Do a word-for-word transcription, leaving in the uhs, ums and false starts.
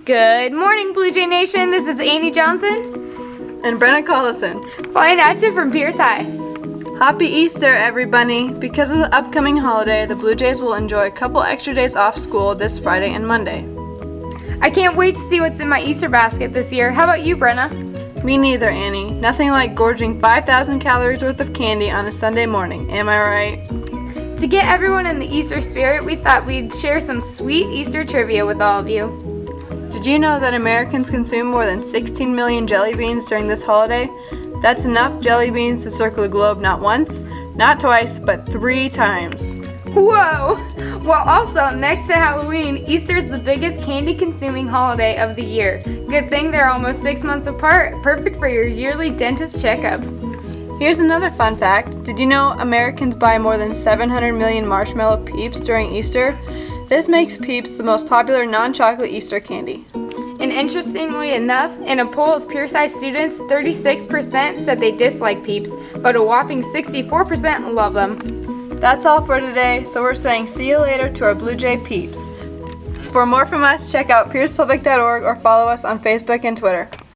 Good morning, Blue Jay Nation. This is Annie Johnson and Brenna Collison, flying at you from Pierce High. Happy Easter, everybody! Because of the upcoming holiday, the Blue Jays will enjoy a couple extra days off school this Friday and Monday. I can't wait to see what's in my Easter basket this year. How about you, Brenna? Me neither, Annie. Nothing like gorging five thousand calories worth of candy on a Sunday morning, am I right? To get everyone in the Easter spirit, we thought we'd share some sweet Easter trivia with all of you. Did you know that Americans consume more than sixteen million jelly beans during this holiday? That's enough jelly beans to circle the globe not once, not twice, but three times. Whoa! Well, also, next to Halloween, Easter is the biggest candy-consuming holiday of the year. Good thing they're almost six months apart, perfect for your yearly dentist checkups. Here's another fun fact. Did you know Americans buy more than seven hundred million marshmallow Peeps during Easter? This makes Peeps the most popular non-chocolate Easter candy. And interestingly enough, in a poll of Pierce High students, thirty-six percent said they dislike Peeps, but a whopping sixty-four percent love them. That's all for today, so we're saying see you later to our Blue Jay Peeps. For more from us, check out pierce public dot org or follow us on Facebook and Twitter.